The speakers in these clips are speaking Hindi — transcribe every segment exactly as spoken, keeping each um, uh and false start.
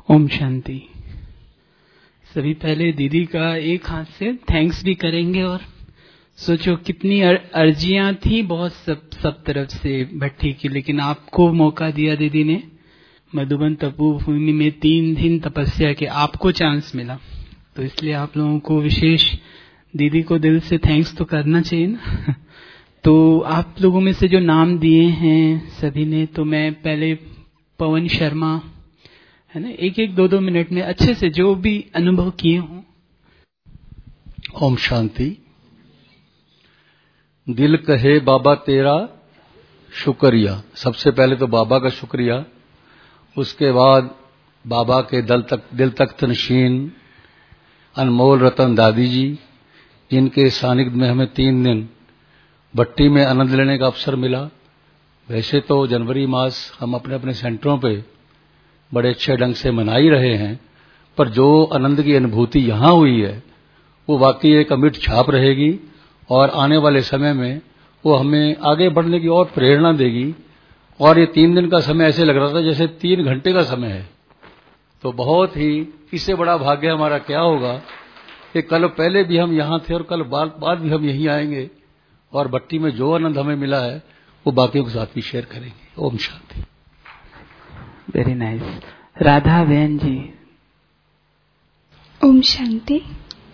ओम शांति। सभी पहले दीदी का एक हाथ से थैंक्स भी करेंगे और सोचो कितनी अर, अर्जियां थी बहुत सब सब तरफ से भट्टी की, लेकिन आपको मौका दिया दीदी ने मधुबन तपोभूमि में तीन दिन तपस्या के आपको चांस मिला, तो इसलिए आप लोगों को विशेष दीदी को दिल से थैंक्स तो करना चाहिए ना। तो आप लोगों में से जो नाम दिए हैं सभी ने, तो मैं पहले पवन शर्मा है ना, एक एक दो दो मिनट में अच्छे से जो भी अनुभव किए हों। ओम शांति। दिल कहे बाबा तेरा शुक्रिया। सबसे पहले तो बाबा का शुक्रिया, उसके बाद बाबा के दिल तक दिल तख्त नशीन अनमोल रतन दादी जी, जिनके सानिध्य में हमें तीन दिन भट्टी में आनंद लेने का अवसर मिला। वैसे तो जनवरी मास हम अपने अपने सेंटरों पे बड़े अच्छे ढंग से मना ही रहे हैं, पर जो आनंद की अनुभूति यहाँ हुई है वो वाकई एक अमिट छाप रहेगी और आने वाले समय में वो हमें आगे बढ़ने की और प्रेरणा देगी। और ये तीन दिन का समय ऐसे लग रहा था जैसे तीन घंटे का समय है। तो बहुत ही इससे बड़ा भाग्य हमारा क्या होगा कि कल पहले भी हम यहाँ थे और कल बाद बाद भी हम यहीं आएंगे और भट्टी में जो आनंद हमें मिला है वो बाकियों के साथ भी शेयर करेंगे। ओम शांति। Very nice. राधा बहन जी। ओम शांति।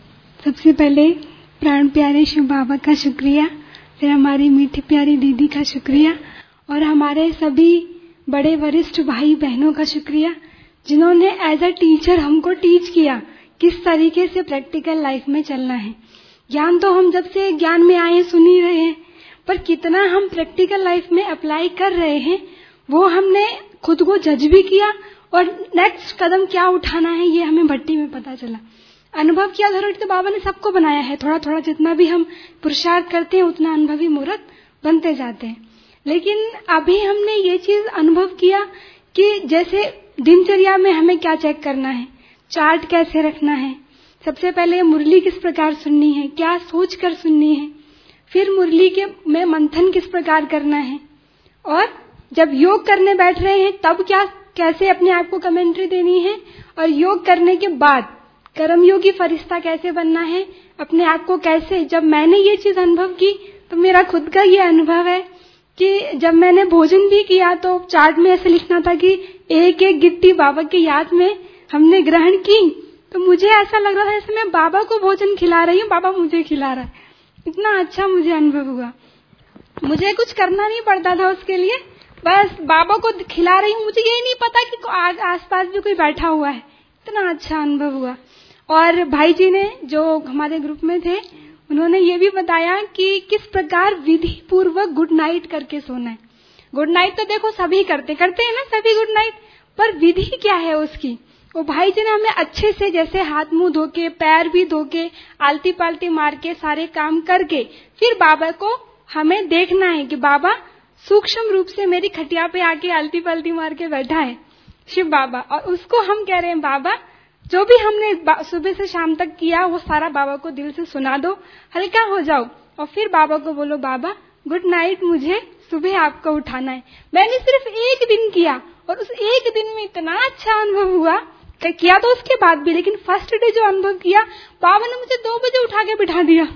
सबसे पहले प्राण प्यारे शिव बाबा का शुक्रिया, फिर हमारी मीठी प्यारी दीदी का शुक्रिया और हमारे सभी बड़े वरिष्ठ भाई बहनों का शुक्रिया जिन्होंने एज अ टीचर हमको टीच किया किस तरीके से प्रैक्टिकल लाइफ में चलना है। ज्ञान तो हम जब से ज्ञान में आए सुन ही रहे हैं, पर कितना हम प्रैक्टिकल लाइफ में अप्लाई कर रहे हैं वो हमने खुद को जज भी किया और नेक्स्ट कदम क्या उठाना है ये हमें भट्टी में पता चला। अनुभव की अथॉरिटी तो बाबा ने सबको बनाया है, थोड़ा थोड़ा जितना भी हम पुरुषार्थ करते हैं उतना अनुभवी मूर्त बनते जाते हैं। लेकिन अभी हमने ये चीज अनुभव किया कि जैसे दिनचर्या में हमें क्या चेक करना है, चार्ट कैसे रखना है, सबसे पहले मुरली किस प्रकार सुननी है, क्या सोच कर सुननी है, फिर मुरली के में मंथन किस प्रकार करना है, और जब योग करने बैठ रहे हैं तब क्या कैसे अपने आप को कमेंट्री देनी है, और योग करने के बाद कर्मयोगी फरिश्ता कैसे बनना है, अपने आप को कैसे। जब मैंने ये चीज अनुभव की तो मेरा खुद का ये अनुभव है कि जब मैंने भोजन भी किया तो चार्ट में ऐसे लिखना था कि एक एक गिट्टी बाबा की याद में हमने ग्रहण की, तो मुझे ऐसा लग रहा था जैसे मैं बाबा को भोजन खिला रही हूँ, बाबा मुझे खिला रहा है। इतना अच्छा मुझे अनुभव हुआ, मुझे कुछ करना नहीं पड़ता था उसके लिए, बस बाबा को खिला रही हूँ, मुझे यही नहीं पता कि आसपास भी कोई बैठा हुआ है। इतना अच्छा अनुभव हुआ। और भाई जी ने जो हमारे ग्रुप में थे उन्होंने ये भी बताया कि किस प्रकार विधि पूर्वक गुड नाइट करके सोना है। गुड नाइट तो देखो सभी करते करते हैं ना, सभी गुड नाइट, पर विधि क्या है उसकी, वो भाई जी ने हमें अच्छे से जैसे हाथ मुंह धो के, पैर भी धो के, आलती पालती मार के, सारे काम करके फिर बाबा को हमें देखना है कि बाबा सूक्ष्म रूप से मेरी खटिया पे आके आलती पालती मार के बैठा है शिव बाबा, और उसको हम कह रहे हैं बाबा जो भी हमने सुबह से शाम तक किया वो सारा बाबा को दिल से सुना दो, हल्का हो जाओ, और फिर बाबा को बोलो बाबा गुड नाइट, मुझे सुबह आपको उठाना है। मैंने सिर्फ एक दिन किया और उस एक दिन में इतना अच्छा अनुभव हुआ, किया तो उसके बाद भी, लेकिन फर्स्ट डे जो अनुभव किया बाबा ने मुझे दो बजे उठा के बिठा दिया।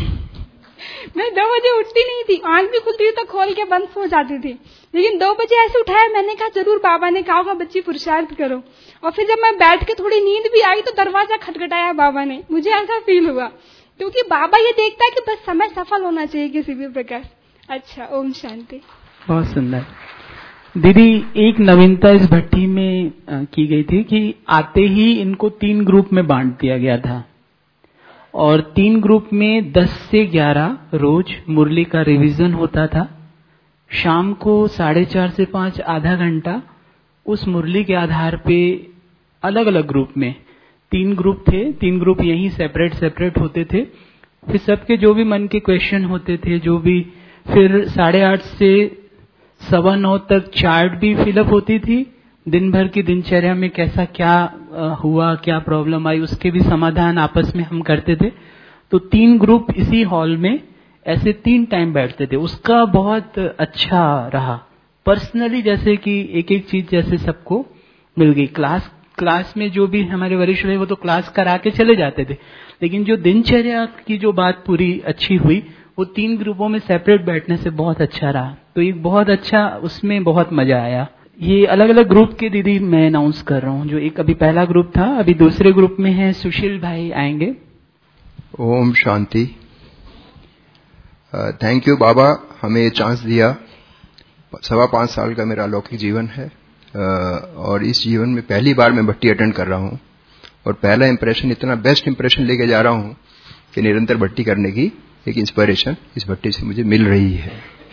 मैं दो बजे उठती नहीं थी, आंख भी खुलती थी तो खोल के बंद सो जाती थी, लेकिन दो बजे ऐसे उठाया। मैंने कहा जरूर बाबा ने कहा होगा बच्ची पुरुषार्थ करो, और फिर जब मैं बैठ के थोड़ी नींद भी आई तो दरवाजा खटखटाया बाबा ने, मुझे ऐसा फील हुआ, क्योंकि बाबा ये देखता है कि बस समय सफल होना चाहिए किसी भी प्रकार। अच्छा, ओम शांति। बहुत सुंदर दीदी। एक नवीनता इस भट्टी में आ, की गई थी कि आते ही इनको तीन ग्रुप में बांट दिया गया था, और तीन ग्रुप में दस से ग्यारह रोज मुरली का रिवीजन होता था। शाम को साढ़े चार से पांच आधा घंटा उस मुरली के आधार पे अलग अलग ग्रुप में, तीन ग्रुप थे, तीन ग्रुप यहीं सेपरेट सेपरेट होते थे, फिर सबके जो भी मन के क्वेश्चन होते थे, जो भी, फिर साढ़े आठ से सवा नौ तक चार्ट भी फिलअप होती थी, दिन भर की दिनचर्या में कैसा क्या हुआ, क्या प्रॉब्लम आई, उसके भी समाधान आपस में हम करते थे। तो तीन ग्रुप इसी हॉल में ऐसे तीन टाइम बैठते थे, उसका बहुत अच्छा रहा। पर्सनली जैसे कि एक एक चीज जैसे सबको मिल गई, क्लास क्लास में जो भी हमारे वरिष्ठ रहे वो तो क्लास करा के चले जाते थे, लेकिन जो दिनचर्या की जो बात पूरी अच्छी हुई वो तीन ग्रुपों में सेपरेट बैठने से बहुत अच्छा रहा। तो एक बहुत अच्छा, उसमें बहुत मजा आया। ये अलग अलग ग्रुप के दीदी मैं अनाउंस कर रहा हूँ। जो एक अभी पहला ग्रुप था, अभी दूसरे ग्रुप में है सुशील भाई आएंगे। ओम शांति। थैंक यू बाबा, हमें ये चांस दिया। सवा पांच साल का मेरा अलौकिक जीवन है uh, और इस जीवन में पहली बार मैं भट्टी अटेंड कर रहा हूँ और पहला इंप्रेशन, इतना बेस्ट इंप्रेशन लेके जा रहा हूँ कि निरंतर भट्टी करने की एक इंस्पिरेशन इस भट्टी से मुझे मिल रही है।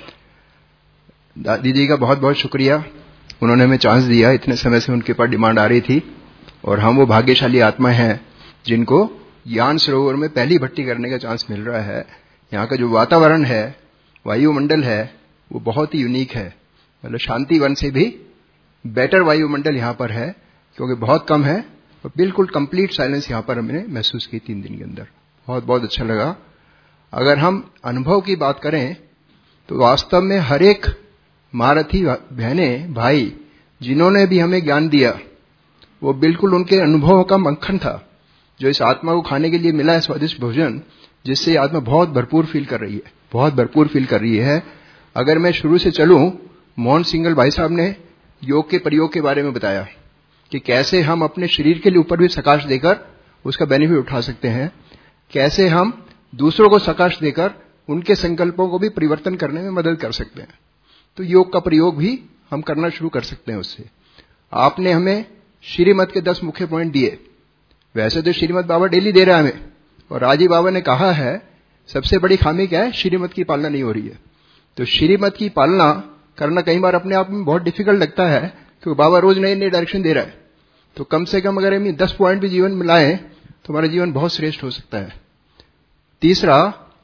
दीदी का बहुत बहुत शुक्रिया, उन्होंने हमें चांस दिया। इतने समय से उनके पास डिमांड आ रही थी और हम वो भाग्यशाली आत्मा हैं जिनको ज्ञान सरोवर में पहली भट्टी करने का चांस मिल रहा है। यहाँ का जो वातावरण है, वायुमंडल है, वो बहुत ही यूनिक है। मतलब शांति वन से भी बेटर वायुमंडल यहाँ पर है, क्योंकि बहुत कम है और बिल्कुल कंप्लीट साइलेंस यहाँ पर हमने महसूस की तीन दिन के अंदर। बहुत बहुत अच्छा लगा। अगर हम अनुभव की बात करें तो वास्तव में हर एक महारथी बहनें भाई जिन्होंने भी हमें ज्ञान दिया वो बिल्कुल उनके अनुभवों का मक्खन था, जो इस आत्मा को खाने के लिए मिला है स्वादिष्ट भोजन, जिससे आत्मा बहुत भरपूर फील कर रही है, बहुत भरपूर फील कर रही है। अगर मैं शुरू से चलूं, मोहन सिंगल भाई साहब ने योग के प्रयोग के बारे में बताया कि कैसे हम अपने शरीर के लिए ऊपर भी सकाश देकर उसका बेनिफिट उठा सकते हैं, कैसे हम दूसरों को सकाश देकर उनके संकल्पों को भी परिवर्तन करने में मदद कर सकते हैं। तो योग का प्रयोग भी हम करना शुरू कर सकते हैं उससे। आपने हमें श्रीमत के दस मुख्य पॉइंट दिए। वैसे तो श्रीमत बाबा डेली दे रहा है हमें, और राजी बाबा ने कहा है सबसे बड़ी खामी क्या है, श्रीमत की पालना नहीं हो रही है। तो श्रीमत की पालना करना कई बार अपने आप में बहुत डिफिकल्ट लगता है, क्योंकि बाबा रोज नए नए डायरेक्शन दे रहा है। तो कम से कम अगर हम ये दस पॉइंट भी जीवन में लाएं तो हमारा जीवन बहुत श्रेष्ठ हो सकता है। तीसरा,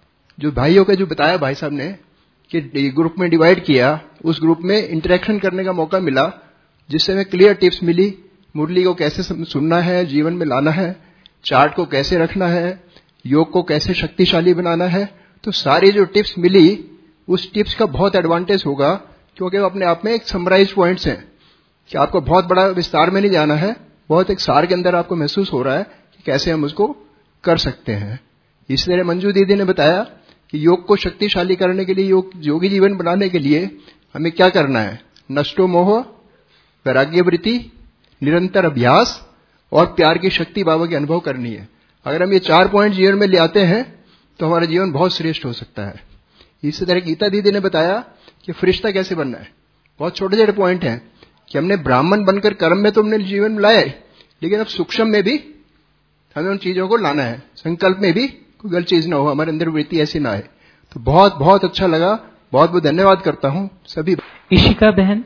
जो भाइयों का जो बताया भाई साहब ने कि ग्रुप में डिवाइड किया, उस ग्रुप में इंटरेक्शन करने का मौका मिला, जिससे हमें क्लियर टिप्स मिली। मुरली को कैसे सुनना है, जीवन में लाना है, चार्ट को कैसे रखना है, योग को कैसे शक्तिशाली बनाना है। तो सारी जो टिप्स मिली, उस टिप्स का बहुत एडवांटेज होगा, क्योंकि वो अपने आप में एक समराइज पॉइंट्स हैं कि आपको बहुत बड़ा विस्तार में नहीं जाना है, बहुत एक सार के अंदर आपको महसूस हो रहा है कि कैसे हम उसको कर सकते हैं। इसलिए मंजू दीदी ने बताया कि योग को शक्तिशाली करने के लिए, योग योगी जीवन बनाने के लिए हमें क्या करना है। नष्टो मोह, वैराग्य वृत्ति, निरंतर अभ्यास और प्यार की शक्ति बाबा के अनुभव करनी है। अगर हम ये चार पॉइंट जीवन में ले आते हैं तो हमारा जीवन बहुत श्रेष्ठ हो सकता है। इसी तरह गीता दीदी ने बताया कि फरिश्ता कैसे बनना है। बहुत छोटे छोटे पॉइंट हैं कि हमने ब्राह्मण बनकर कर्म में तो हमने जीवन में लाए, लेकिन अब सूक्ष्म में भी हमें उन चीजों को लाना है। संकल्प में भी कोई गलत चीज ना हो, हमारे अंदर वृत्ति ऐसी ना आए। तो बहुत बहुत अच्छा लगा, बहुत बहुत धन्यवाद करता हूँ सभी। इशिका बहन।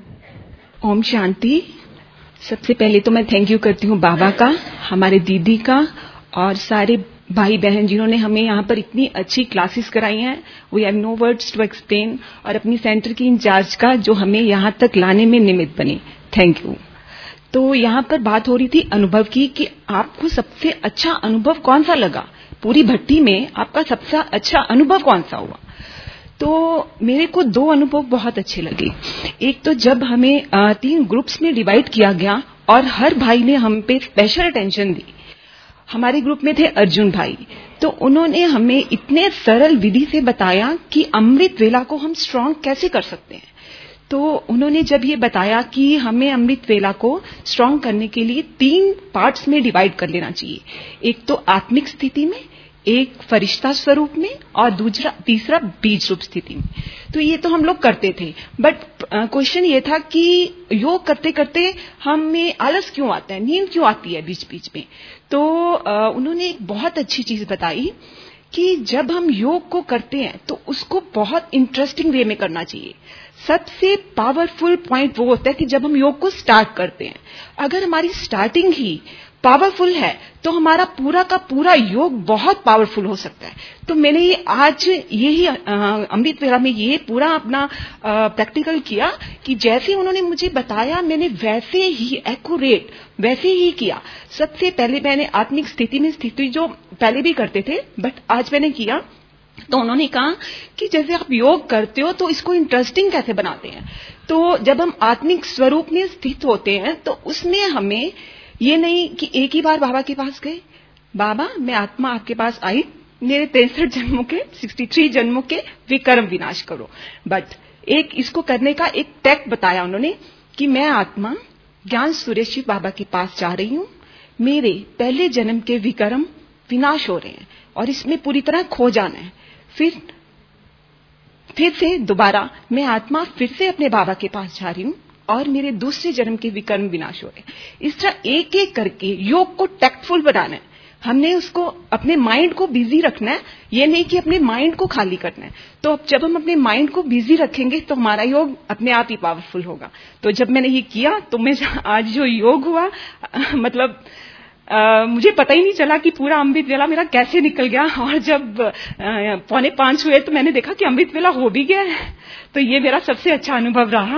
ओम शांति। सबसे पहले तो मैं थैंक यू करती हूँ बाबा का, हमारे दीदी का और सारे भाई बहन जिन्होंने हमें यहाँ पर इतनी अच्छी क्लासेस कराई हैं। We have no words to explain. और अपनी सेंटर की इंचार्ज का जो हमें यहाँ तक लाने में निमित्त बने, थैंक यू। तो यहाँ पर बात हो रही थी अनुभव की कि आपको सबसे अच्छा अनुभव कौन सा लगा, पूरी भट्टी में आपका सबसे अच्छा अनुभव कौन सा हुआ। तो मेरे को दो अनुभव बहुत अच्छे लगे। एक तो जब हमें तीन ग्रुप्स में डिवाइड किया गया और हर भाई ने हम पे स्पेशल अटेंशन दी। हमारे ग्रुप में थे अर्जुन भाई, तो उन्होंने हमें इतने सरल विधि से बताया कि अमृत वेला को हम स्ट्रांग कैसे कर सकते हैं। तो उन्होंने जब ये बताया कि हमें अमृत वेला को स्ट्रांग करने के लिए तीन पार्ट्स में डिवाइड कर लेना चाहिए, एक तो आत्मिक स्थिति में, एक फरिश्ता स्वरूप में और दूसरा तीसरा बीज रूप स्थिति में। तो ये तो हम लोग करते थे, बट क्वेश्चन ये था कि योग करते करते हमें आलस क्यों आता है, नींद क्यों आती है बीच बीच में। तो आ, उन्होंने एक बहुत अच्छी चीज बताई कि जब हम योग को करते हैं तो उसको बहुत इंटरेस्टिंग वे में करना चाहिए। सबसे पावरफुल पॉइंट वो होता है कि जब हम योग को स्टार्ट करते हैं, अगर हमारी स्टार्टिंग ही पावरफुल है तो हमारा पूरा का पूरा योग बहुत पावरफुल हो सकता है। तो मैंने ये आज यही अमृत वेला में ये पूरा अपना प्रैक्टिकल किया कि जैसे उन्होंने मुझे बताया मैंने वैसे ही एक्यूरेट वैसे ही किया। सबसे पहले मैंने आत्मिक स्थिति में स्थिति जो पहले भी करते थे बट आज मैंने किया, तो उन्होंने कहा कि जैसे आप योग करते हो तो इसको इंटरेस्टिंग कैसे बनाते हैं। तो जब हम आत्मिक स्वरूप में स्थित होते हैं तो उसमें हमें ये नहीं कि एक ही बार बाबा के पास गए, बाबा मैं आत्मा आपके पास आई, मेरे तिरसठ जन्मों के तिरसठ जन्मों के विकर्म विनाश करो। बट एक इसको करने का एक टेक बताया उन्होंने कि मैं आत्मा ज्ञान सूर्य शिव बाबा के पास जा रही हूं, मेरे पहले जन्म के विकर्म विनाश हो रहे हैं और इसमें पूरी तरह खो जाना है। फिर फिर से दोबारा मैं आत्मा फिर से अपने बाबा के पास जा रही हूं और मेरे दूसरे जन्म के विकर्म विनाश हो रहे हैं। इस तरह एक एक करके योग को टैक्टफुल बनाना है। हमने उसको अपने माइंड को बिजी रखना है, ये नहीं कि अपने माइंड को खाली करना है। तो अब जब हम अपने माइंड को बिजी रखेंगे तो हमारा योग अपने आप ही पावरफुल होगा। तो जब मैंने ये किया तो मैं आज जो योग हुआ मतलब आ, मुझे पता ही नहीं चला कि पूरा अमृत वेला मेरा कैसे निकल गया। और जब आ, पौने पांच हुए तो मैंने देखा कि अमृत वेला हो भी गया है। तो ये मेरा सबसे अच्छा अनुभव रहा।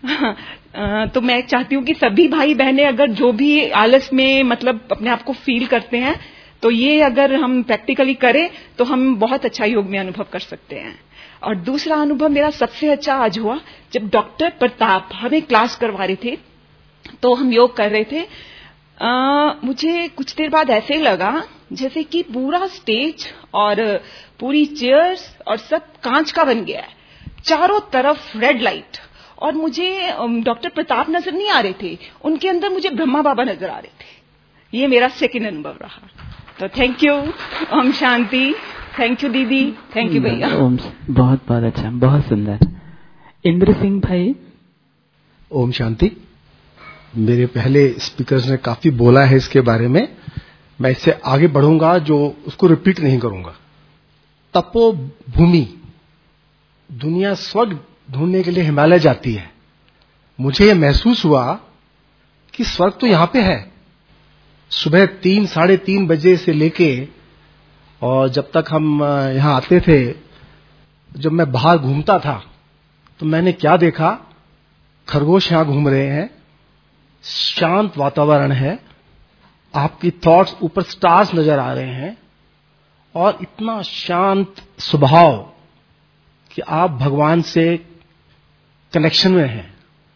आ, तो मैं चाहती हूँ कि सभी भाई बहनें अगर जो भी आलस में मतलब अपने आप को फील करते हैं तो ये अगर हम प्रैक्टिकली करें तो हम बहुत अच्छा योग में अनुभव कर सकते हैं। और दूसरा अनुभव मेरा सबसे अच्छा आज हुआ जब डॉक्टर प्रताप हमें क्लास करवा रहे थे, तो हम योग कर रहे थे। आ, मुझे कुछ देर बाद ऐसे लगा जैसे कि पूरा स्टेज और पूरी चेयर्स और सब कांच का बन गया है, चारों तरफ रेड लाइट, और मुझे डॉक्टर प्रताप नजर नहीं आ रहे थे, उनके अंदर मुझे ब्रह्मा बाबा नजर आ रहे थे। ये मेरा सेकंड अनुभव रहा। तो थैंक यू, ओम शांति। थैंक यू दीदी, थैंक यू भैया। ओम, बहुत बहुत अच्छा, बहुत सुंदर। इंद्र सिंह भाई। ओम शांति। मेरे पहले स्पीकर्स ने काफी बोला है इसके बारे में, मैं इससे आगे बढ़ूंगा, जो उसको रिपीट नहीं करूंगा। तपो भूमि, दुनिया स्वर्ग ढूंढने के लिए हिमालय जाती है। मुझे यह महसूस हुआ कि स्वर्ग तो यहां पे है। सुबह तीन साढ़े तीन बजे से लेके और जब तक हम यहां आते थे, जब मैं बाहर घूमता था तो मैंने क्या देखा, खरगोश यहां घूम रहे हैं, शांत वातावरण है, आपकी थॉट्स ऊपर स्टार्स नजर आ रहे हैं और इतना शांत स्वभाव कि आप भगवान से कनेक्शन में हैं।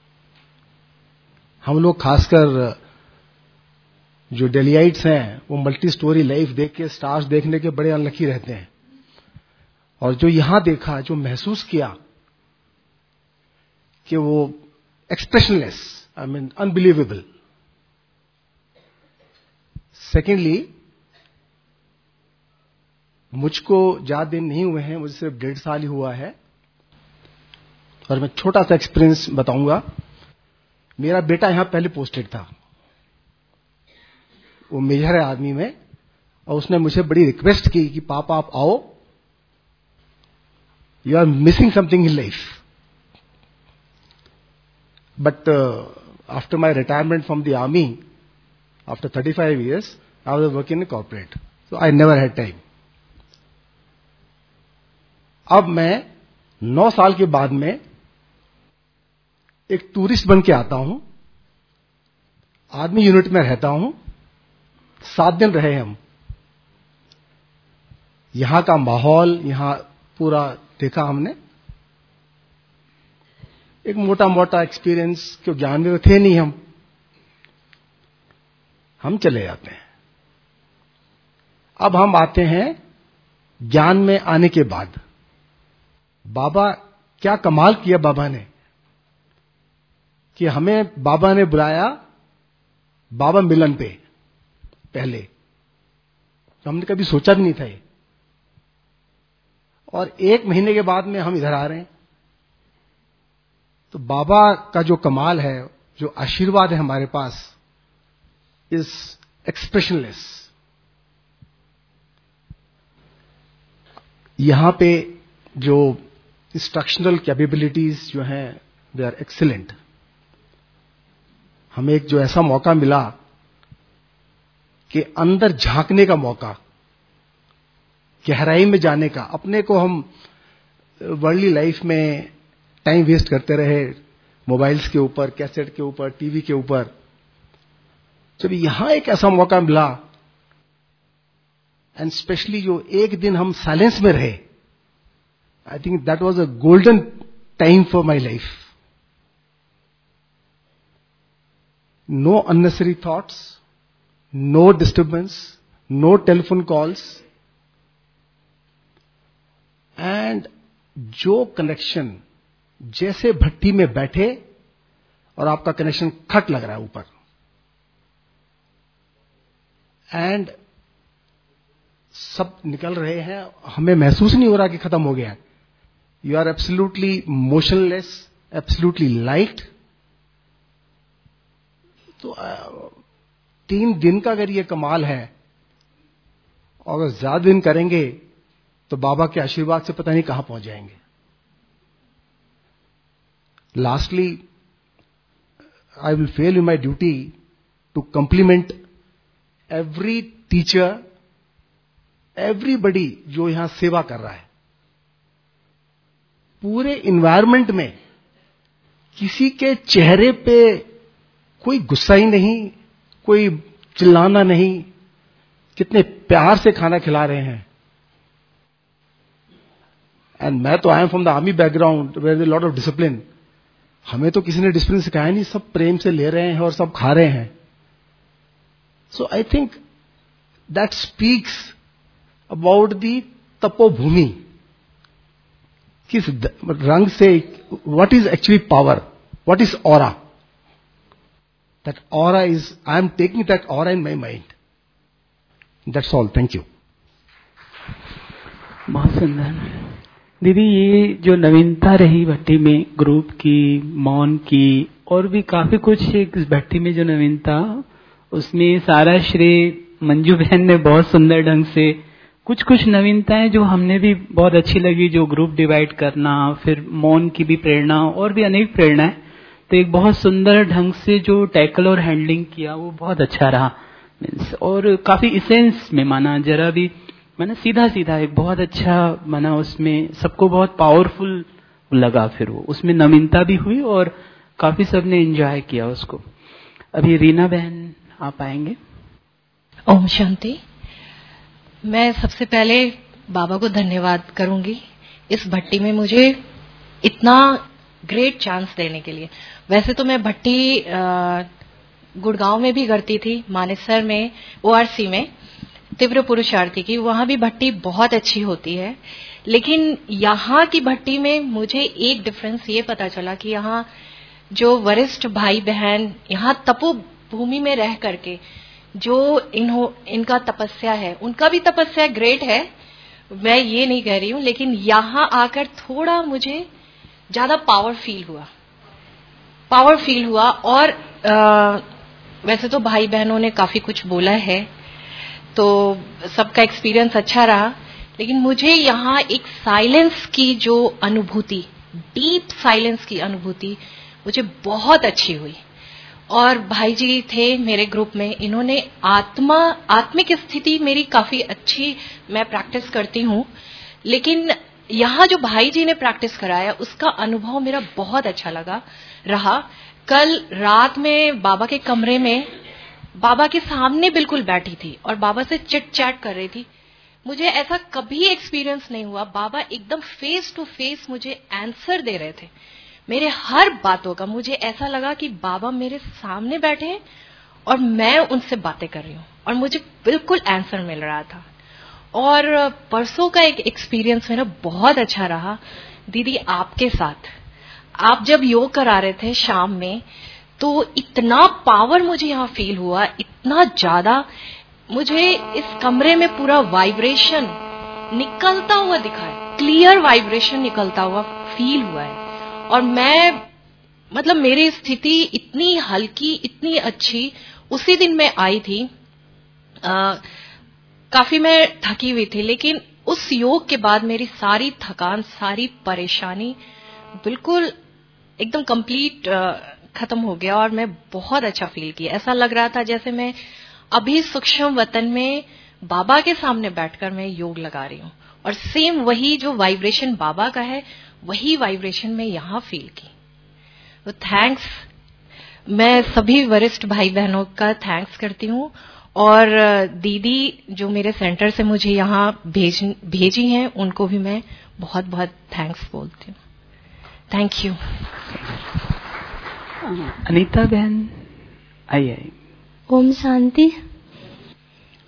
हम लोग खासकर जो डेलियाइट्स हैं वो मल्टी स्टोरी लाइफ देख के स्टार्स देखने के बड़े अनलकी रहते हैं, और जो यहां देखा, जो महसूस किया कि वो expressionless, I mean unbelievable. Secondly, मुझको ज्यादा दिन नहीं हुए हैं, मुझे सिर्फ डेढ़ साल ही हुआ है, और मैं छोटा सा एक्सपीरियंस बताऊंगा। मेरा बेटा यहां पहले पोस्टेड था, वो मेजर है आर्मी में, और उसने मुझे बड़ी रिक्वेस्ट की कि पापा आप आओ, you are missing something in life. But after my retirement from the army, after thirty five years, I was working in corporate, so I never had time. अब मैं नौ साल के बाद में एक टूरिस्ट बन के आता हूं, आर्मी यूनिट में रहता हूं, सात दिन रहे हम। यहां का माहौल, यहां पूरा देखा हमने। एक मोटा मोटा एक्सपीरियंस, क्यों ज्ञान में थे नहीं हम हम चले जाते हैं। अब हम आते हैं ज्ञान में आने के बाद। बाबा, क्या कमाल किया बाबा ने कि हमें बाबा ने बुलाया बाबा मिलन पे। पहले तो हमने कभी सोचा भी नहीं था ये, और एक महीने के बाद में हम इधर आ रहे हैं। तो बाबा का जो कमाल है, जो आशीर्वाद है हमारे पास, इज एक्सप्रेशनलेस। यहां पे जो इंस्ट्रक्शनल कैपेबिलिटीज जो हैं, दे आर एक्सीलेंट। हमें एक जो ऐसा मौका मिला कि अंदर झांकने का मौका, गहराई में जाने का। अपने को हम वर्ल्डली लाइफ में टाइम वेस्ट करते रहे मोबाइल्स के ऊपर, कैसेट के ऊपर, टीवी के ऊपर। जब यहां एक ऐसा मौका मिला, एंड स्पेशली जो एक दिन हम साइलेंस में रहे, I think that was a golden time for my life. No unnecessary thoughts, no disturbance, no telephone calls, and जो कनेक्शन जैसे भट्टी में बैठे और आपका कनेक्शन खट लग रहा है ऊपर, एंड सब निकल रहे हैं, हमें महसूस नहीं हो रहा कि खत्म हो गया. You are absolutely motionless, absolutely light. तो आ, तीन दिन का अगर ये कमाल है, और अगर ज्यादा दिन करेंगे तो बाबा के आशीर्वाद से पता नहीं कहां पहुंच जाएंगे. Lastly, I will fail in my duty to compliment every teacher, everybody जो यहां सेवा कर रहा है. पूरे इन्वायरमेंट में किसी के चेहरे पे कोई गुस्सा ही नहीं, कोई चिल्लाना नहीं, कितने प्यार से खाना खिला रहे हैं. एंड मैं तो I am from the army background where there lot of discipline. हमें तो किसी ने डिसिप्लिन सिखाया नहीं, सब प्रेम से ले रहे हैं और सब खा रहे हैं. So I think that speaks about the tapobhumi. किस रंग से, what is actually power, what is aura. That aura is, I am taking that aura in my mind. That's all. Thank you. बहुत सुंदर दीदी. ये जो नवीनता रही भट्टी में, ग्रुप की, मौन की, और भी काफी कुछ इस भट्टी में जो नवीनता, उसमें सारा श्रेय मंजू बहन ने बहुत सुंदर ढंग से, कुछ कुछ नवीनताएं जो हमने भी बहुत अच्छी लगी, जो ग्रुप डिवाइड करना, फिर मौन की भी प्रेरणा और भी अनेक प्रेरणाएं, तो एक बहुत सुंदर ढंग से जो टैकल और हैंडलिंग किया वो बहुत अच्छा रहा. और काफी इसेंस में माना, जरा भी मैंने सीधा सीधा एक बहुत अच्छा माना, उसमें सबको बहुत पावरफुल लगा. फिर वो उसमें नवीनता भी हुई और काफी सबने एंजॉय किया उसको. अभी रीना बहन आप आएंगे. ओम शांति. मैं सबसे पहले बाबा को धन्यवाद करूंगी इस भट्टी में मुझे इतना ग्रेट चांस देने के लिए. वैसे तो मैं भट्टी गुड़गांव में भी करती थी, मानेसर में, ओआरसी में, तीव्र पुरुषार्थी की. वहां भी भट्टी बहुत अच्छी होती है, लेकिन यहाँ की भट्टी में मुझे एक डिफरेंस ये पता चला कि यहाँ जो वरिष्ठ भाई बहन यहाँ तपोभूमि में रह करके जो इन्हों इनका तपस्या है, उनका भी तपस्या ग्रेट है, मैं ये नहीं कह रही हूं, लेकिन यहाँ आकर थोड़ा मुझे ज्यादा पावर फील हुआ पावर फील हुआ और आ, वैसे तो भाई बहनों ने काफी कुछ बोला है, तो सबका एक्सपीरियंस अच्छा रहा, लेकिन मुझे यहाँ एक साइलेंस की जो अनुभूति, डीप साइलेंस की अनुभूति मुझे बहुत अच्छी हुई. और भाई जी थे मेरे ग्रुप में, इन्होंने आत्मा आत्मिक स्थिति मेरी काफी अच्छी, मैं प्रैक्टिस करती हूँ, लेकिन यहाँ जो भाई जी ने प्रैक्टिस कराया उसका अनुभव मेरा बहुत अच्छा लगा रहा. कल रात में बाबा के कमरे में बाबा के सामने बिल्कुल बैठी थी और बाबा से चिट चैट कर रही थी. मुझे ऐसा कभी एक्सपीरियंस नहीं हुआ. बाबा एकदम फेस टू फेस मुझे आंसर दे रहे थे मेरे हर बातों का. मुझे ऐसा लगा कि बाबा मेरे सामने बैठे हैं और मैं उनसे बातें कर रही हूँ और मुझे बिल्कुल आंसर मिल रहा था. और परसों का एक एक्सपीरियंस मेरा बहुत अच्छा रहा दीदी आपके साथ. आप जब योग करा रहे थे शाम में, तो इतना पावर मुझे यहाँ फील हुआ, इतना ज्यादा. मुझे इस कमरे में पूरा वाइब्रेशन निकलता हुआ दिखा है, क्लियर वाइब्रेशन निकलता हुआ फील हुआ है. और मैं मतलब मेरी स्थिति इतनी हल्की, इतनी अच्छी. उसी दिन मैं आई थी, आ, काफी मैं थकी हुई थी, लेकिन उस योग के बाद मेरी सारी थकान, सारी परेशानी बिल्कुल एकदम कंप्लीट खत्म हो गया और मैं बहुत अच्छा फील किया. ऐसा लग रहा था जैसे मैं अभी सूक्ष्म वतन में बाबा के सामने बैठकर मैं योग लगा रही हूँ, और सेम वही जो वाइब्रेशन बाबा का है वही वाइब्रेशन मैं यहाँ फील की. तो थैंक्स, मैं सभी वरिष्ठ भाई बहनों का थैंक्स करती हूँ, और दीदी जो मेरे सेंटर से मुझे यहाँ भेज भेजी हैं उनको भी मैं बहुत बहुत थैंक्स बोलती हूँ. Thank you. अनीता बहन आइए. ओम शांति.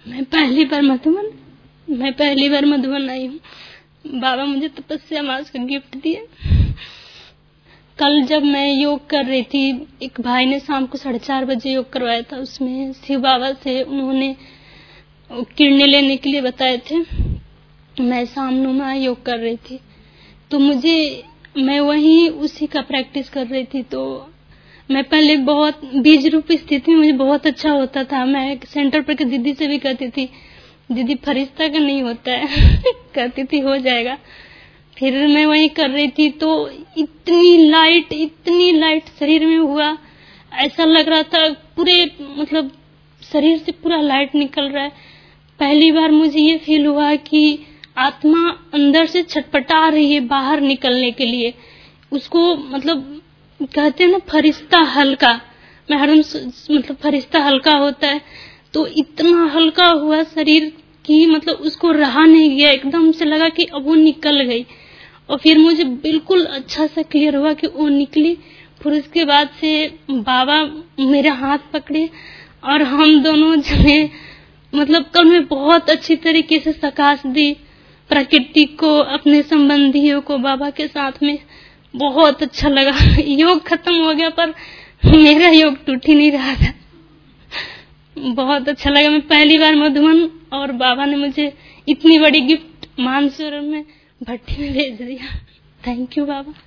मैं पहली बार मधुबन मैं पहली बार मधुबन आई हूँ। बाबा मुझे तपस्या मास का गिफ्ट दिए। कल जब मैं योग कर रही थी, एक भाई ने शाम को साढ़े चार बजे योग करवाया था। उसमें शिव बाबा से उन्होंने किरणें लेने के लिए बताए थे। मैं सामनुमा योग कर रही थी, तो मुझे मैं वहीं उसी का प्रैक्टिस कर रही थी। तो मैं पहले बहुत बीज रूप स्थिति में मुझे बहुत अच्छा होता था। मैं सेंटर पर के दीदी से भी कहती थी, दीदी फरिश्ता का नहीं होता है कहती थी हो जाएगा। फिर मैं वहीं कर रही थी तो इतनी लाइट इतनी लाइट शरीर में हुआ, ऐसा लग रहा था पूरे मतलब शरीर से पूरा लाइट निकल रहा है। पहली बार मुझे ये फील हुआ कि आत्मा अंदर से छटपटा रही है बाहर निकलने के लिए। उसको मतलब कहते हैं ना फरिश्ता हल्का, मैं हरदम मतलब फरिश्ता हल्का होता है, तो इतना हल्का हुआ शरीर कि मतलब उसको रहा नहीं गया। एकदम से लगा कि अब वो निकल गई और फिर मुझे बिल्कुल अच्छा सा क्लियर हुआ कि वो निकली। फिर उसके बाद से बाबा मेरे हाथ पकड़े और हम दोनों जने मतलब कल में बहुत अच्छी तरीके से सकाश दी प्रकृति को, अपने संबंधियों को बाबा के साथ में। बहुत अच्छा लगा। योग खत्म हो गया पर मेरा योग टूट ही नहीं रहा था। बहुत अच्छा लगा। मैं पहली बार मधुबन और बाबा ने मुझे इतनी बड़ी गिफ्ट मानसरोवर में भट्टी में भेज दिया। थैंक यू बाबा।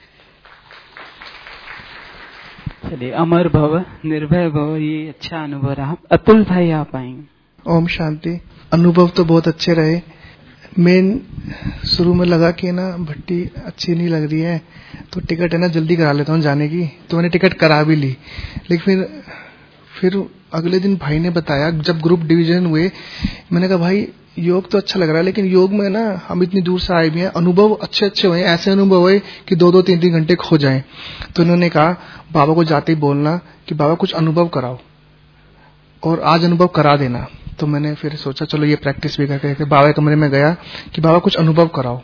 चलिए, अमर भव निर्भय भव, ये अच्छा अनुभव रहा। अतुल भाई आप आएंगे। ओम शांति। अनुभव तो बहुत अच्छे रहे। मेन शुरू में लगा कि ना भट्टी अच्छी नहीं लग रही है, तो टिकट है ना जल्दी करा लेता हूँ जाने की। तो मैंने टिकट करा भी ली, लेकिन फिर फिर अगले दिन भाई ने बताया, जब ग्रुप डिवीजन हुए, मैंने कहा भाई योग तो अच्छा लग रहा है, लेकिन योग में ना हम इतनी दूर से आए भी हैं, अनुभव अच्छे अच्छे हुए, ऐसे अनुभव हुए कि दो दो तीन तीन घंटे खो जाएं। तो उन्होंने कहा बाबा को जाते ही बोलना कि बाबा कुछ अनुभव कराओ और आज अनुभव करा देना। तो मैंने फिर सोचा चलो ये प्रैक्टिस भी करके बाबा के कमरे में गया कि बाबा कुछ अनुभव कराओ।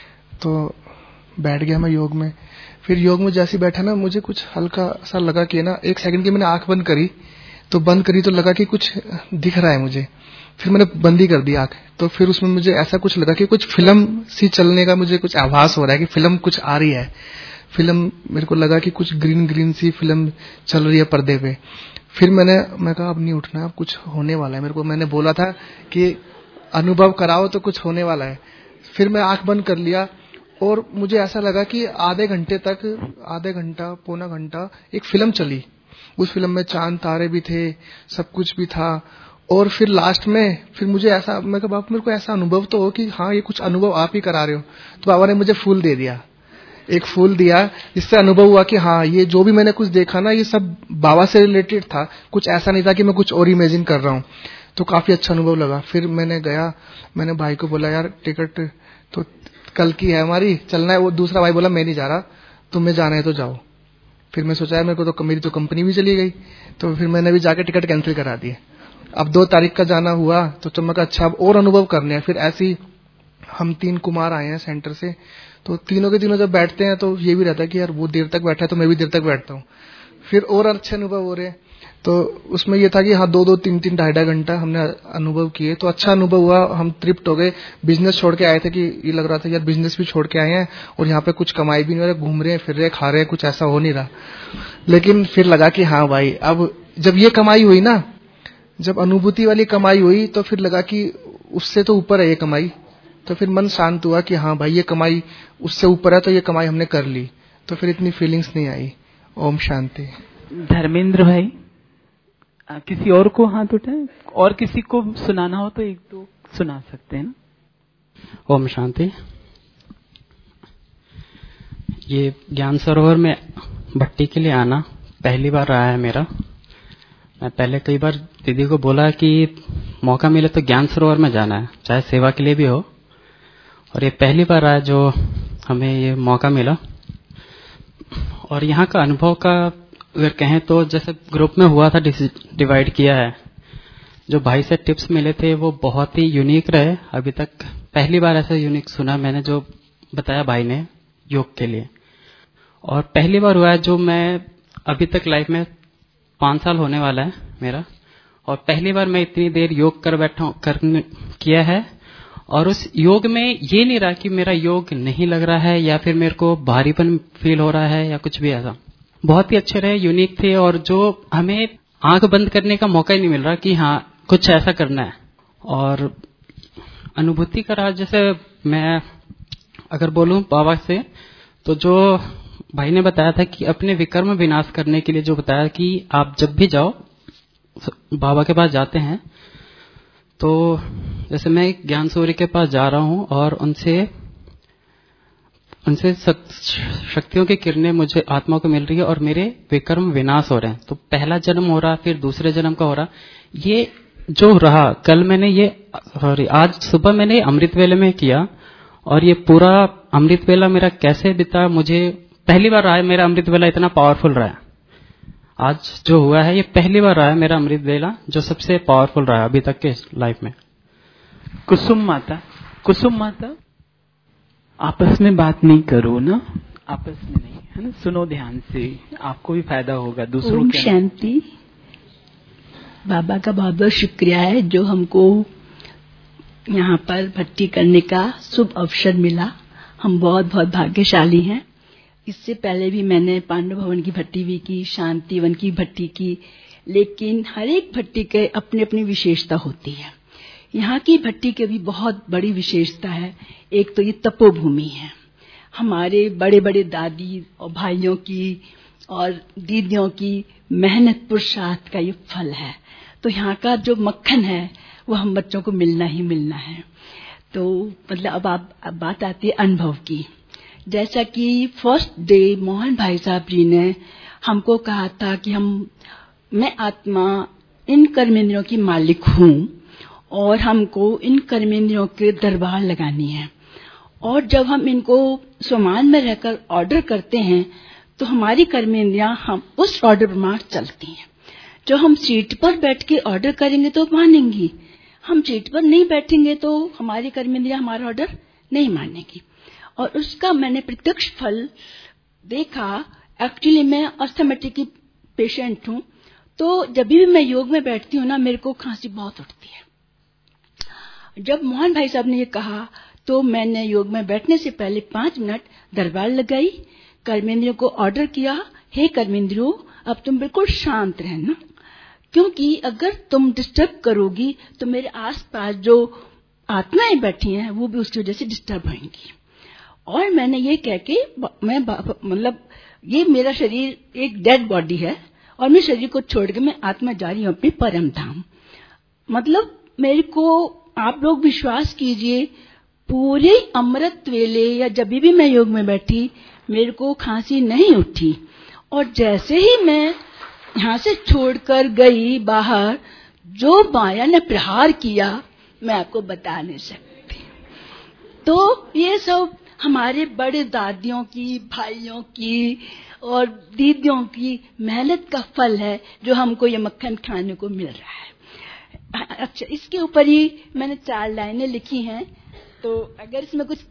तो बैठ गया मैं योग में। फिर योग में जैसे बैठा ना, मुझे कुछ हल्का सा लगा कि ना एक सेकंड की मैंने आंख बंद करी, तो बंद करी तो लगा कि कुछ दिख रहा है मुझे। फिर मैंने बंद ही कर दी आंख, तो फिर उसमें मुझे ऐसा कुछ लगा कि कुछ फिल्म सी चलने का मुझे कुछ आभास हो रहा है कि फिल्म कुछ आ रही है। फिल्म मेरे को लगा कि कुछ ग्रीन ग्रीन सी फिल्म चल रही है पर्दे पे। फिर मैंने मैं कहा अब नहीं उठना, अब कुछ होने वाला है। मेरे को मैंने बोला था कि अनुभव कराओ तो कुछ होने वाला है। फिर मैं आंख बंद कर लिया और मुझे ऐसा लगा कि आधे घंटे तक, आधे घंटा पौना घंटा एक फिल्म चली। उस फिल्म में चांद तारे भी थे, सब कुछ भी था। और फिर लास्ट में फिर मुझे ऐसा, मैं कहा बाबा मेरे को ऐसा अनुभव तो हो कि हाँ ये कुछ अनुभव आप ही करा रहे हो। तो बाबा ने मुझे फूल दे दिया, एक फूल दिया, जिससे अनुभव हुआ कि हाँ ये जो भी मैंने कुछ देखा ना ये सब बाबा से रिलेटेड था, कुछ ऐसा नहीं था कि मैं कुछ और इमेजिन कर रहा हूँ। तो काफी अच्छा अनुभव लगा। फिर मैंने गया, मैंने भाई को बोला यार टिकट तो कल की है हमारी, चलना है। वो दूसरा भाई बोला मैं नहीं जा रहा, तुम्हें जाना है तो जाओ। फिर मैं सोचा मेरे को तो मेरी तो कंपनी भी चली गई, तो फिर मैंने भी जाके टिकट कैंसिल करा दिए। अब दो तारीख का जाना हुआ तो चमक अच्छा अब और अनुभव करने हैं। फिर ऐसे ही हम तीन कुमार आए हैं सेंटर से, तो तीनों के तीनों जब बैठते हैं तो ये भी रहता है कि यार वो देर तक बैठा है तो मैं भी देर तक बैठता हूँ। फिर और अच्छे अनुभव हो रहे हैं। तो उसमें ये था कि हाँ दो दो तीन तीन ढाई ढाई घंटा हमने अनुभव किए, तो अच्छा अनुभव हुआ। हम तृप्त हो गए। बिजनेस छोड़ के आए थे कि ये लग रहा था यार बिजनेस भी छोड़ के आए हैं और यहाँ पे कुछ कमाई भी नहीं हो रहा, घूम रहे हैं फिर रहे खा रहे हैं, कुछ ऐसा हो नहीं रहा। लेकिन फिर लगा कि हाँ भाई अब जब ये कमाई हुई ना, जब अनुभूति वाली कमाई हुई, तो फिर लगा कि उससे तो ऊपर है ये कमाई। तो फिर मन शांत हुआ कि हाँ भाई ये कमाई उससे ऊपर है, तो ये कमाई हमने कर ली। तो फिर इतनी फीलिंग्स नहीं आई। ओम शांति। धर्मेंद्र भाई, आ, किसी और को हाथ उठाए, और किसी को सुनाना हो तो एक दो सुना सकते हैं ना। ओम शांति। ये ज्ञान सरोवर में भट्टी के लिए आना पहली बार रहा है मेरा। मैं पहले कई बार दीदी को बोला कि मौका मिले तो ज्ञान सरोवर में जाना है, चाहे सेवा के लिए भी हो, और ये पहली बार आया जो हमें ये मौका मिला। और यहाँ का अनुभव का अगर कहें तो जैसे ग्रुप में हुआ था, डिवाइड किया है, जो भाई से टिप्स मिले थे वो बहुत ही यूनिक रहे। अभी तक पहली बार ऐसा यूनिक सुना मैंने जो बताया भाई ने योग के लिए। और पहली बार हुआ है जो मैं अभी तक लाइफ में पाँच साल होने वाला है मेरा, और पहली बार मैं इतनी देर योग कर बैठा हूं, कर किया है, और उस योग में ये नहीं रहा कि मेरा योग नहीं लग रहा है या फिर मेरे को भारीपन फील हो रहा है या कुछ भी ऐसा। बहुत ही अच्छे रहे, यूनिक थे, और जो हमें आंख बंद करने का मौका ही नहीं मिल रहा कि हाँ कुछ ऐसा करना है। और अनुभूति का रहा, जैसे मैं अगर बोलूं बाबा से, तो जो भाई ने बताया था कि अपने विकर्म विनाश करने के लिए जो बताया कि आप जब भी जाओ बाबा के पास जाते हैं, तो जैसे मैं ज्ञान सूर्य के पास जा रहा हूं और उनसे उनसे शक्तियों की किरणें मुझे आत्मा को मिल रही है और मेरे विकर्म विनाश हो रहे हैं। तो पहला जन्म हो रहा, फिर दूसरे जन्म का हो रहा। ये जो रहा, कल मैंने ये सॉरी आज सुबह मैंने अमृत वेले में किया, और ये पूरा अमृत वेला मेरा कैसे बीता, मुझे पहली बार रहा है मेरा अमृत वेला इतना पावरफुल रहा है। आज जो हुआ है ये पहली बार रहा है मेरा अमृत वेला जो सबसे पावरफुल रहा है अभी तक के लाइफ में। कुसुम माता, कुसुम माता, आपस में बात नहीं करो ना, आपस में नहीं, है ना, सुनो ध्यान से, आपको भी फायदा होगा दूसरों के। शांति। बाबा का बहुत बहुत शुक्रिया है जो हमको यहाँ पर भट्टी करने का शुभ अवसर मिला। हम बहुत बहुत भाग्यशाली हैं। इससे पहले भी मैंने पांडव भवन की भट्टी भी की, शांतिवन की भट्टी की, लेकिन हर एक भट्टी के अपनी अपनी विशेषता होती है। यहाँ की भट्टी की भी बहुत बड़ी विशेषता है। एक तो ये तपोभूमि है, हमारे बड़े बड़े दादी और भाइयों की और दीदियों की मेहनत पुरुषार्थ का ये फल है। तो यहाँ का जो मक्खन है वो हम बच्चों को मिलना ही मिलना है। तो मतलब अब आप अब बात आती है अनुभव की। जैसा कि फर्स्ट डे मोहन भाई साहब जी ने हमको कहा था कि हम मैं आत्मा इन कर्मेंद्रियों की मालिक हूँ और हमको इन कर्मेंद्रियों के दरबार लगानी है, और जब हम इनको स्वमान में रहकर ऑर्डर करते हैं तो हमारी कर्मेंद्रियां हम उस ऑर्डर प्रमाण चलती हैं। जो हम सीट पर बैठ के ऑर्डर करेंगे तो मानेंगी, हम सीट पर नहीं बैठेंगे तो हमारी कर्मेंद्रियां हमारा ऑर्डर नहीं मानेगी। और उसका मैंने प्रत्यक्ष फल देखा। एक्चुअली मैं अस्थमेटिक की पेशेंट हूँ, तो जब भी मैं योग में बैठती हूँ ना मेरे को खांसी बहुत उठती है। जब मोहन भाई साहब ने ये कहा तो मैंने योग में बैठने से पहले पांच मिनट दरबार लगाई, कर्मेंद्रियों को ऑर्डर किया, हे कर्मेंद्रियों अब तुम बिल्कुल शांत रहना, क्योंकि अगर तुम डिस्टर्ब करोगी तो मेरे आसपास जो आत्माएं बैठी हैं वो भी उसकी वजह से डिस्टर्ब होंगी। और मैंने ये कह के मैं मतलब ये मेरा शरीर एक डेड बॉडी है और मैं शरीर को छोड़ के मैं आत्मा जा रही हूँ अपने परम धाम। मतलब मेरे को आप लोग विश्वास कीजिए, पूरे अमृत वेले या जब भी मैं योग में बैठी मेरे को खांसी नहीं उठी, और जैसे ही मैं यहाँ से छोड़कर गई बाहर, जो माया ने प्रहार किया मैं आपको बता नहीं सकती। तो ये सब हमारे बड़े दादियों की, भाइयों की और दीदियों की मेहनत का फल है जो हमको ये मक्खन खाने को मिल रहा है। अच्छा, इसके ऊपर ही मैंने चार लाइनें लिखी हैं, तो अगर इसमें कुछ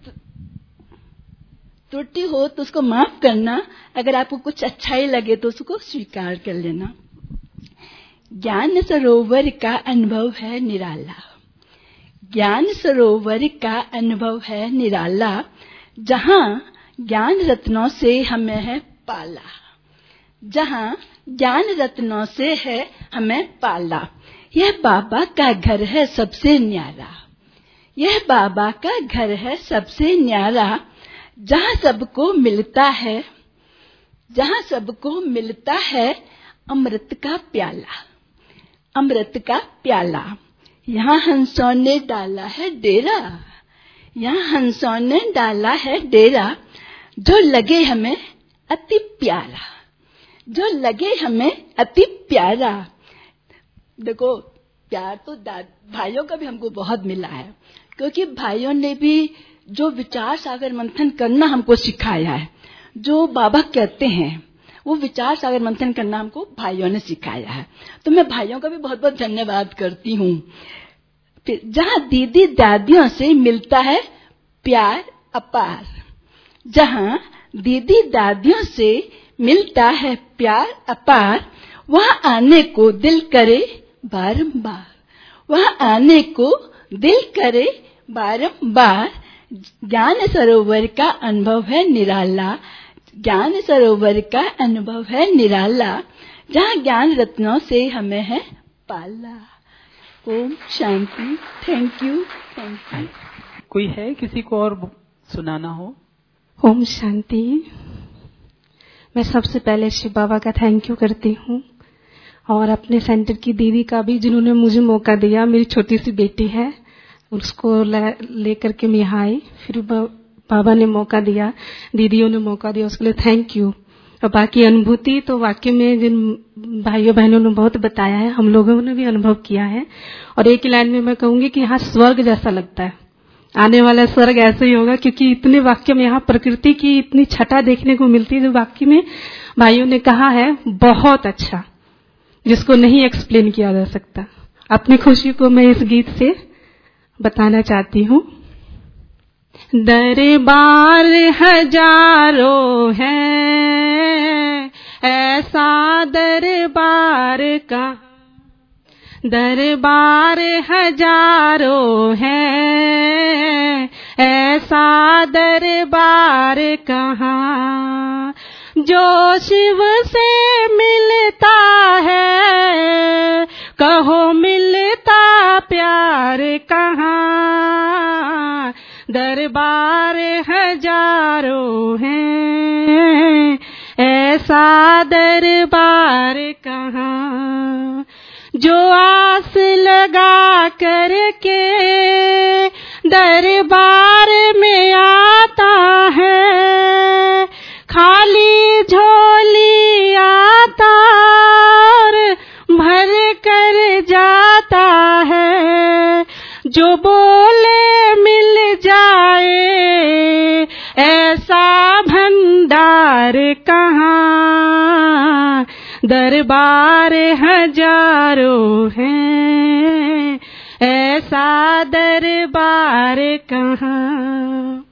त्रुटि हो तो उसको माफ करना, अगर आपको कुछ अच्छा ही लगे तो उसको स्वीकार कर लेना। ज्ञान सरोवर का अनुभव है निराला, ज्ञान सरोवर का अनुभव है निराला, जहाँ ज्ञान रत्नों से हमें है पाला, जहाँ ज्ञान रत्नों से है हमें पाला। यह बाबा का घर है सबसे न्यारा, यह बाबा का घर है सबसे न्यारा, जहाँ सबको मिलता है, जहाँ सबको मिलता है अमृत का प्याला, अमृत का प्याला। यहाँ हंसों ने डाला है डेरा, यहाँ हंसों ने डाला है डेरा, जो लगे हमें अति प्यारा, जो लगे हमें अति प्यारा। देखो प्यार तो भाइयों का भी हमको बहुत मिला है, क्योंकि भाइयों ने भी जो विचार सागर मंथन करना हमको सिखाया है, जो बाबा कहते हैं वो विचार सागर मंथन करना हमको भाइयों ने सिखाया है। तो मैं भाइयों का भी बहुत बहुत धन्यवाद करती हूँ। फिर जहाँ दीदी दादियों से मिलता है प्यार अपार, जहाँ दीदी दादियों से मिलता है प्यार अपार, वहाँ आने को दिल करे बारंबार, वहाँ आने को दिल करे बारंबार। ज्ञान सरोवर का अनुभव है निराला, ज्ञान सरोवर का अनुभव है निराला, जहाँ ज्ञान रत्नों से हमें है पाला। ओम शांति। Thank you, thank you. कोई है किसी को और सुनाना हो? ओम शांति। मैं सबसे पहले शिव बाबा का थैंक यू करती हूँ और अपने सेंटर की दीदी का भी, जिन्होंने मुझे मौका दिया। मेरी छोटी सी बेटी है, उसको ले करके मैं यहाँ आई, फिर बाबा ने मौका दिया, दीदियों ने मौका दिया, उसके लिए थैंक यू। और बाकी अनुभूति तो वाकई में जिन भाइयों बहनों ने बहुत बताया है, हम लोगों ने भी अनुभव किया है। और एक लाइन में मैं कहूंगी कि यहाँ स्वर्ग जैसा लगता है, आने वाला स्वर्ग ऐसे ही होगा, क्योंकि इतने वाक्य में यहाँ प्रकृति की इतनी छटा देखने को मिलती है, जो वाक्य में भाइयों ने कहा है बहुत अच्छा, जिसको नहीं एक्सप्लेन किया जा सकता। अपनी खुशी को मैं इस गीत से बताना चाहती हूँ। दरबार हजारों है, ऐसा दरबार का, दरबार हजारों है, ऐसा दरबार कहाँ, जो शिव से मिलता है, कहो मिलता प्यार कहाँ। दरबार हजारों हैं, ऐसा दरबार कहाँ, जो आस लगा करके दरबार में आता है, खाली झोली आता और भर कर जाता है, जो बोले मिल जाए ऐसा भंडार कहाँ। दरबार हजारों हैं, ऐसा दरबार कहाँ।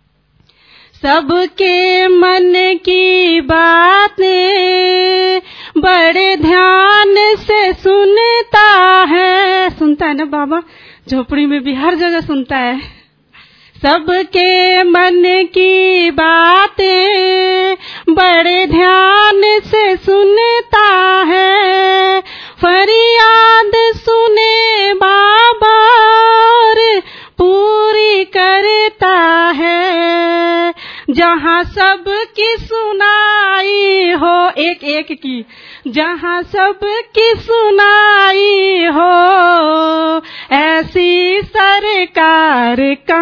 सबके मन की बातें बड़े ध्यान से सुनता है, सुनता है ना बाबा, झोपड़ी में भी हर जगह सुनता है। सबके मन की बातें बड़े ध्यान से सुनता है, फरियाद सुने बाबा और पूरी करता है। जहाँ सबकी सुनाई हो, एक एक की, जहाँ सबकी सुनाई हो, ऐसी सरकार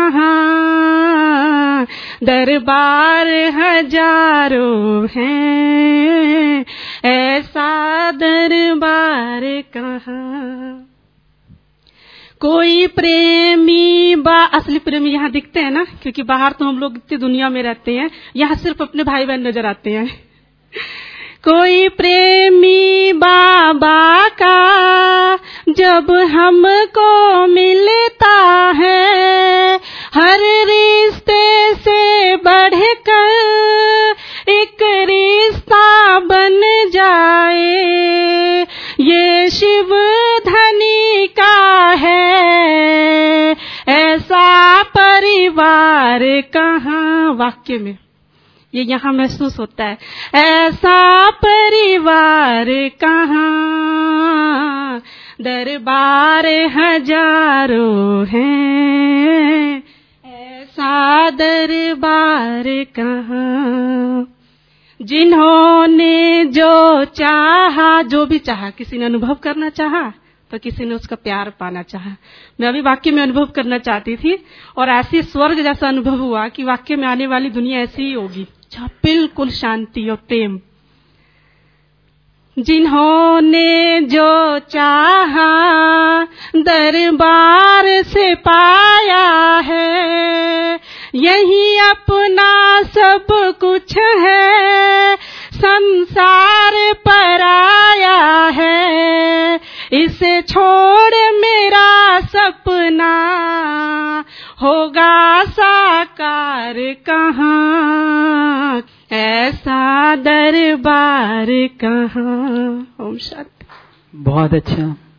कहाँ। दरबार हजारों हैं, ऐसा दरबार कहाँ। कोई प्रेमी बा, असली प्रेमी यहाँ दिखते हैं ना, क्योंकि बाहर तो हम लोग इतनी दुनिया में रहते हैं, यहाँ सिर्फ अपने भाई बहन नजर आते हैं। कोई प्रेमी बाबा का जब हमको मिलता है, हर रिश्ते से बढ़कर एक रिश्ता बन जाए, ये शिव धनी का है ऐसा परिवार कहाँ। वाक्य में ये यहाँ महसूस होता है, ऐसा परिवार कहाँ। दरबार हजारों हैं, ऐसा दरबार कहाँ। जिन्होंने जो चाहा, जो भी चाहा, किसी ने अनुभव करना चाहा तो किसी ने उसका प्यार पाना चाहा। मैं अभी वाक्य में अनुभव करना चाहती थी और ऐसी स्वर्ग जैसा अनुभव हुआ कि वाक्य में आने वाली दुनिया ऐसी ही होगी, जहाँ बिल्कुल शांति और प्रेम। जिन्होंने जो चाहा दरबार से पाया है, यही अपना सब कुछ है, संसार पर आया है। इसे छोड़ मेरा सपना होगा साकार कहाँ, ऐसा दरबार कहाँ। ओम शांति। बहुत अच्छा।